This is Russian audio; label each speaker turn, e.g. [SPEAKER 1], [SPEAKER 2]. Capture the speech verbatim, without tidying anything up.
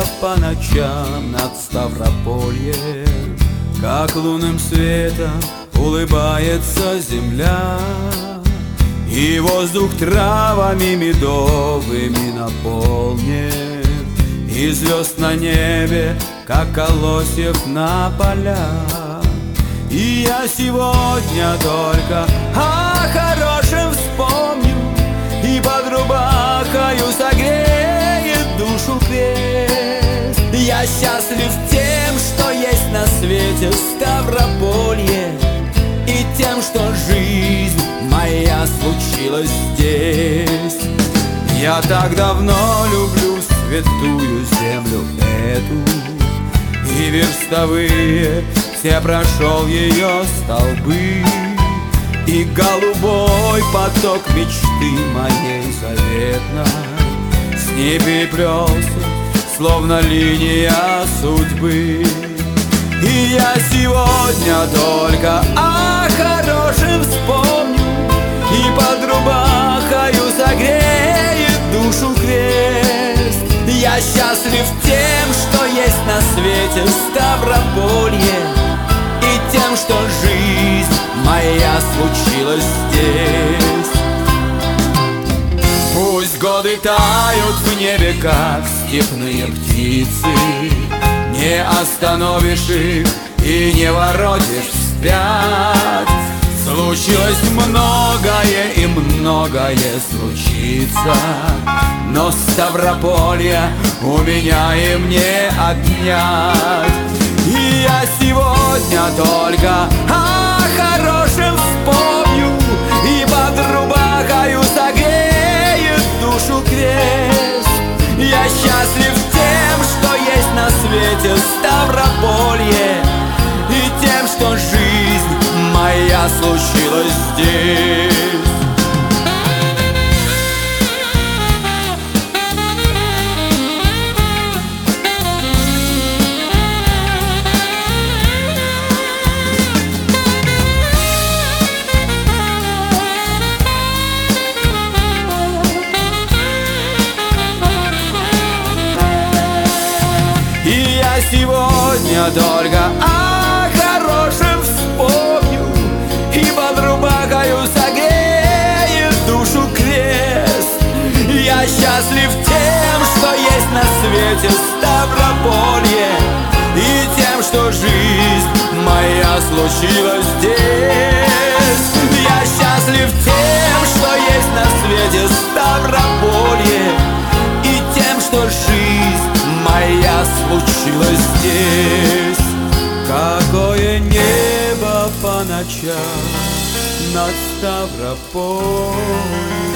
[SPEAKER 1] по ночам над Ставропольем, как лунным светом улыбается земля, и воздух травами медовыми наполнен, и звезд на небе, как колосьев на полях. И я сегодня только о хорошем вспомню, и под рубахою согреет душу крест. Я счастлив тем, что есть на свете Ставрополье, и тем, что жизнь моя случилась здесь. Я так давно люблю святую землю эту, и верстовые все прошел ее столбы, и голубой поток мечты моей заветной с ней переплелся, словно линия судьбы. И я сегодня только о хорошем вспомню, и под рубахою согреет душу крест. Я счастлив тем, что есть на свете Ставрополье, и тем, что жизнь моя случилась здесь. Пусть годы тают в небе, как степные птицы, не остановишь их и не воротишь вспять. Случилось многое и многое случится, но Ставрополья у меня им не отнять. И я сегодня только о хорошем вспомню, и под рубахою согреет душу крест. Я счастлив тем, что есть на свете Ставрополье, и тем, что жизнь моя случилась здесь. И я сегодня только о хорошем вспомню, и под рубахою согреет душу крест. Я счастлив тем, что есть на свете Ставрополье, и тем, что жизнь моя случилась здесь. Я счастлив тем, что есть на свете Ставрополье, и тем, что жизнь моя случилась здесь. Какое небо по ночам над Ставропольем.